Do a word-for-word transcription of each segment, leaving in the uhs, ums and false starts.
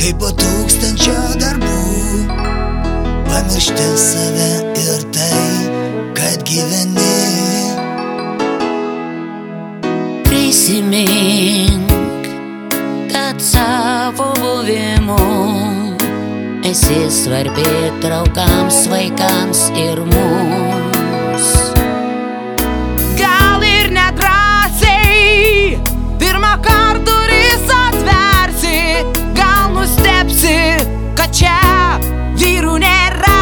kaip po tūkstančio darbų, pamiršti save ir tai, kad gyveni. Prisimink, kad savo buvimu esi svarbi draugams, vaikams ir mums. Gal ir nedrąsiai pirmą kartą duris atversi, gal nustebsi, kad čia vyrų nėra,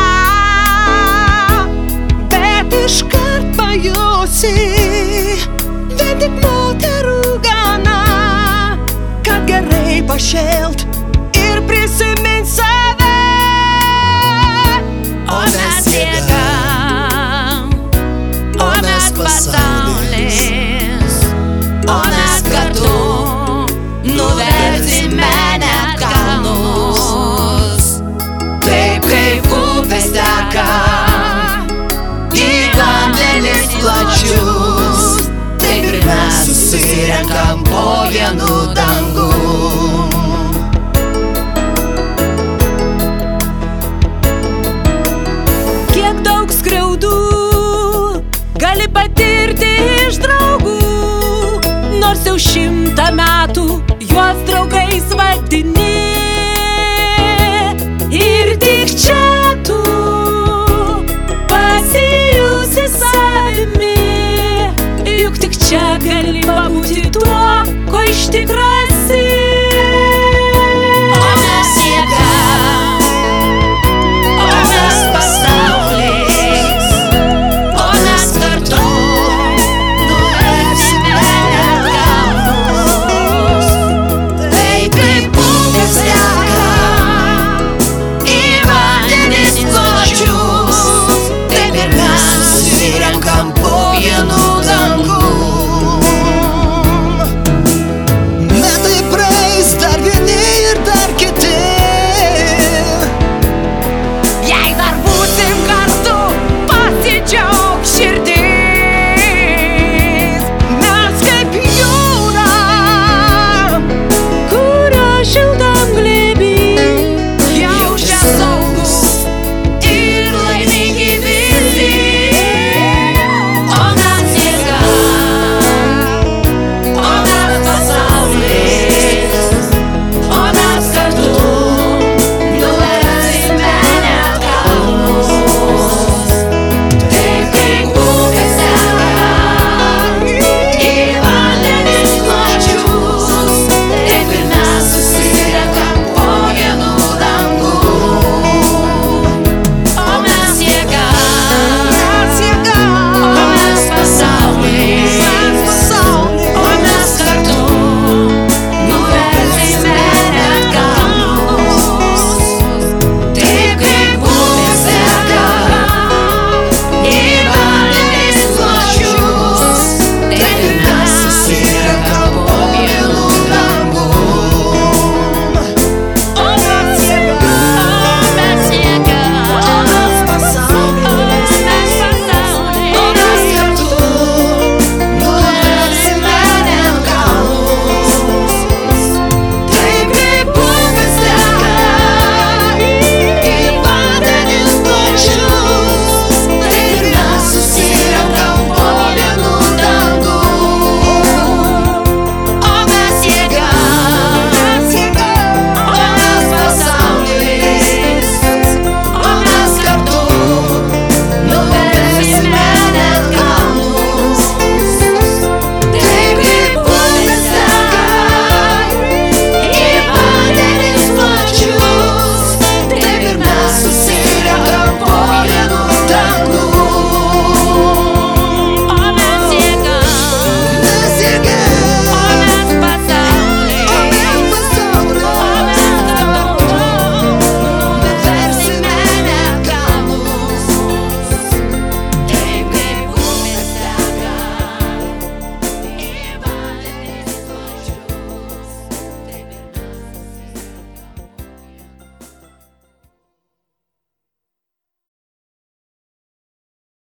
bet iškart pajusi, vien tik moterų gana, kad gerai pašėlt ir prisimint save. O mes jėgam, o mes pasaulis, o mes kartu nuversime net kalnus. Taip kaip upės teka į vandenis plačius, taip ir mes susirenkam po vienu dangu.